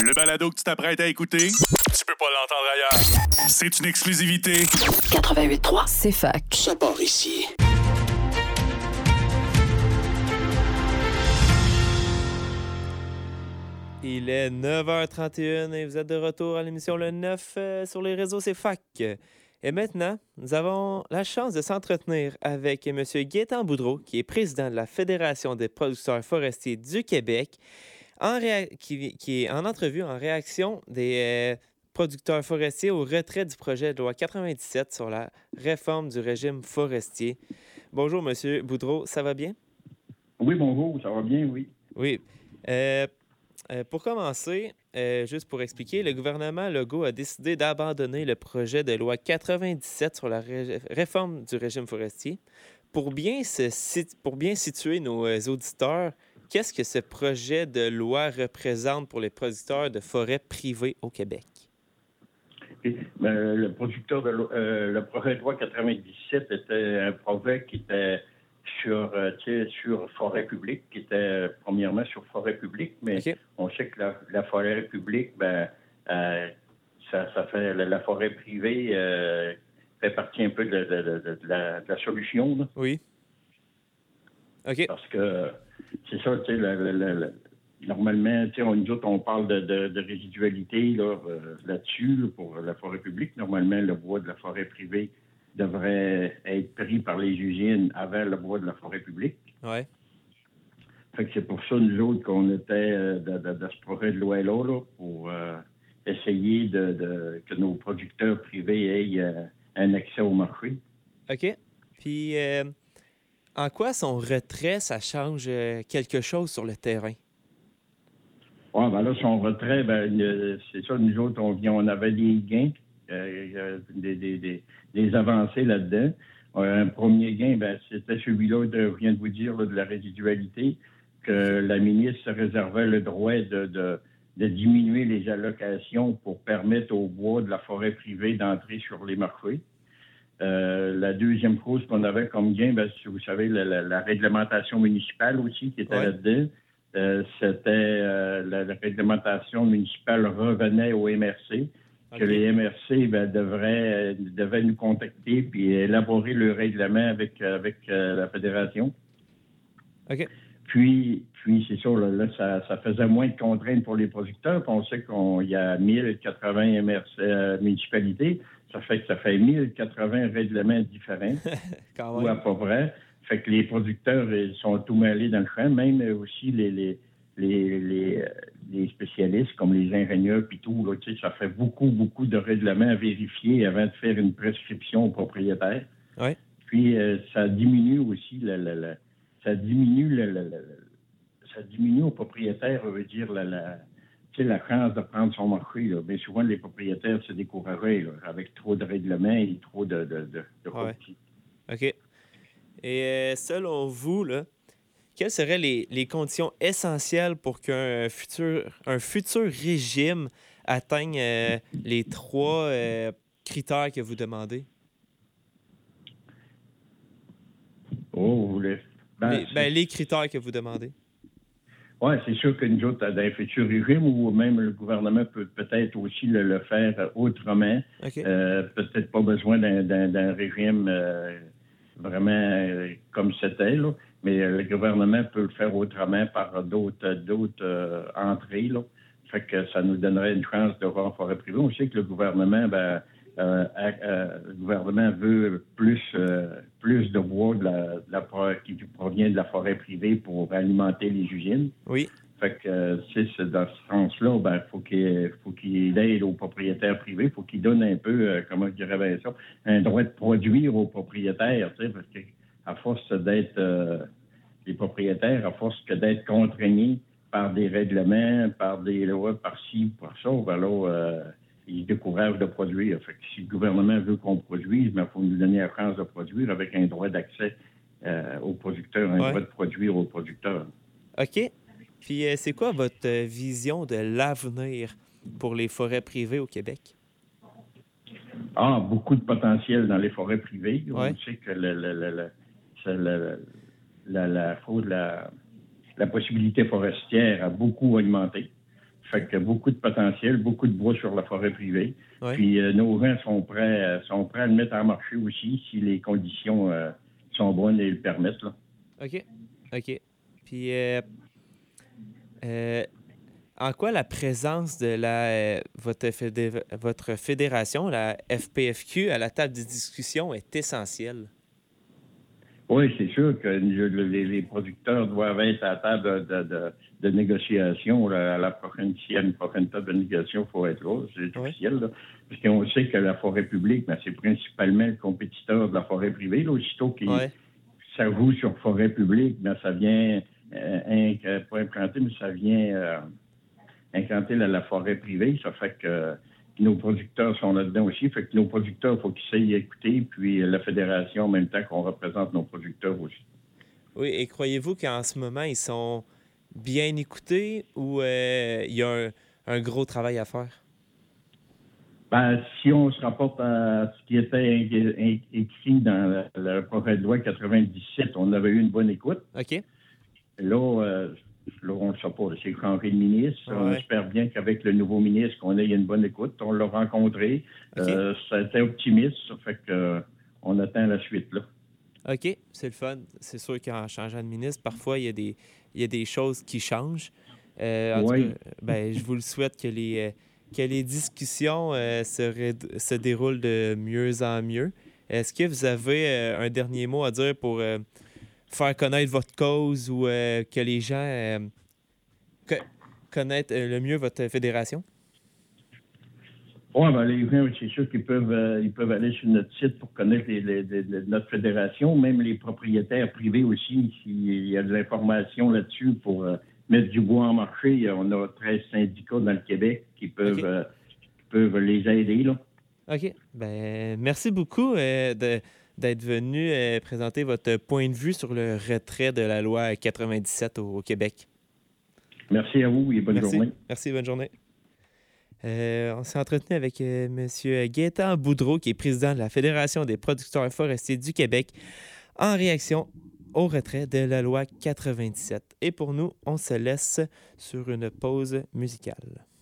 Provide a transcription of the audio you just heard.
Le balado que tu t'apprêtes à écouter, tu peux pas l'entendre ailleurs. C'est une exclusivité. 88.3, c'est fac. Ça part ici. Il est 9h31 et vous êtes de retour à l'émission Le 9 sur les réseaux C'est fac. Et maintenant, nous avons la chance de s'entretenir avec M. Gaétan Boudreau, qui est président de la Fédération des producteurs forestiers du Québec, qui est en entrevue en réaction des producteurs forestiers au retrait du projet de loi 97 sur la réforme du régime forestier. Bonjour, M. Boudreau, ça va bien? Oui, bonjour, ça va bien, oui. Oui. Pour commencer, juste pour expliquer, le gouvernement Legault a décidé d'abandonner le projet de loi 97 sur la réforme du régime forestier. Pour bien situer nos auditeurs, qu'est-ce que ce projet de loi représente pour les producteurs de forêts privées au Québec? Le projet de loi 97 était un projet qui était sur forêt publique, qui était premièrement sur forêt publique, mais okay. On sait que la forêt publique, ça fait la forêt privée fait partie un peu de la solution. Là. Oui. OK. Parce que c'est ça, tu sais, normalement, nous autres, on parle de résidualité là-dessus, pour la forêt publique. Normalement, le bois de la forêt privée devrait être pris par les usines avant le bois de la forêt publique. Oui. Fait que c'est pour ça, nous autres, qu'on était de ce projet de loi-là, pour essayer que nos producteurs privés aient un accès au marché. OK. Puis, en quoi son retrait, ça change quelque chose sur le terrain? Oui, ben là, son retrait, c'est ça, nous autres, on avait des gains. Des avancées là-dedans. Un premier gain, c'était celui-là, je viens de vous dire, de la résidualité, que la ministre se réservait le droit de diminuer les allocations pour permettre au bois de la forêt privée d'entrer sur les marchés. La deuxième chose qu'on avait comme gain, vous savez, la réglementation municipale aussi qui était là-dedans. C'était la réglementation municipale revenait au MRC. Okay. Que les MRC devaient nous contacter puis élaborer le règlement avec la fédération. OK. Puis c'est ça, là, ça faisait moins de contraintes pour les producteurs. Puis on sait qu'il y a 1080 MRC municipalités. Ça fait 1080 règlements différents. Quand même. Ou à peu près. Fait que les producteurs ils sont tout mêlés dans le champ, même aussi les spécialistes comme les ingénieurs puis tout, là, ça fait beaucoup de règlements à vérifier avant de faire une prescription au propriétaire. Ouais. Puis ça diminue aussi ça diminue au propriétaire, veut dire la chance de prendre son marché. Là. Bien souvent, les propriétaires se découragent là, avec trop de règlements et trop de ouais. OK. Et selon vous, là, quelles seraient les conditions essentielles pour qu'un futur régime atteigne les 3 critères que vous demandez? Oh, les critères que vous demandez. Oui, c'est sûr que nous autres, dans un futur régime, ou même le gouvernement peut peut-être aussi le faire autrement. Okay. Peut-être pas besoin d'un régime vraiment comme c'était, là. Mais le gouvernement peut le faire autrement par d'autres entrées, là. Fait que ça nous donnerait une chance de voir en forêt privée. On sait que le gouvernement, veut plus de bois qui provient de la forêt privée pour alimenter les usines. Oui. Fait que c'est dans ce sens-là, faut qu'il aide aux propriétaires privés, faut qu'il donne un peu, comment je dirais bien ça, un droit de produire aux propriétaires, tu sais, parce que à force d'être les propriétaires, à force que d'être contraignés par des règlements, par des lois, par-ci, par ça, ils se découragent de produire. Fait que si le gouvernement veut qu'on produise, il faut nous donner la chance de produire avec un droit d'accès aux producteurs, un droit de produire aux producteurs. OK. Puis c'est quoi votre vision de l'avenir pour les forêts privées au Québec? Beaucoup de potentiel dans les forêts privées. Ouais. On sait que la possibilité forestière a beaucoup augmenté. Fait que beaucoup de potentiel, beaucoup de bois sur la forêt privée. Ouais. Puis nos gens sont prêts à le mettre en marché aussi si les conditions sont bonnes et le permettent. Là. OK. Puis, en quoi la présence de votre fédération, la FPFQ, à la table de discussion est essentielle? Oui, c'est sûr que les producteurs doivent être à la table de négociation. Là, s'il y a une prochaine table de négociation, il faut être là. C'est officiel. Là, parce qu'on sait que la forêt publique, c'est principalement le compétiteur de la forêt privée. Là, aussitôt ça joue sur forêt publique, ça vient pas implanter, mais ça vient implanter la forêt privée. Ça fait que nos producteurs sont là-dedans aussi. Fait que nos producteurs, il faut qu'ils sachent écouter, puis la fédération, en même temps qu'on représente nos producteurs aussi. Oui, et croyez-vous qu'en ce moment, ils sont bien écoutés ou il y a un gros travail à faire? Si on se rapporte à ce qui était écrit dans le projet de loi 97, on avait eu une bonne écoute. OK. Là, on ne sait pas. C'est changé de ministre. Ouais. On espère bien qu'avec le nouveau ministre, qu'on ait une bonne écoute. On l'a rencontré. Okay. Ça a été optimiste. Ça fait qu'on attend la suite. Là. OK. C'est le fun. C'est sûr qu'en changeant de ministre, parfois, il y a des choses qui changent. En tout cas, je vous le souhaite que les discussions se déroulent de mieux en mieux. Est-ce que vous avez un dernier mot à dire pour faire connaître votre cause ou que les gens connaissent le mieux votre fédération? Oui, les gens, c'est sûr qu'ils peuvent aller sur notre site pour connaître notre fédération, même les propriétaires privés aussi, s'il y a de l'information là-dessus pour mettre du bois en marché. On a 13 syndicats dans le Québec qui peuvent les aider. Là. OK. Merci beaucoup d'être venu présenter votre point de vue sur le retrait de la loi 97 au Québec. Merci à vous et bonne journée. Merci, bonne journée. On s'est entretenu avec M. Gaétan Boudreau, qui est président de la Fédération des producteurs forestiers du Québec, en réaction au retrait de la loi 97. Et pour nous, on se laisse sur une pause musicale.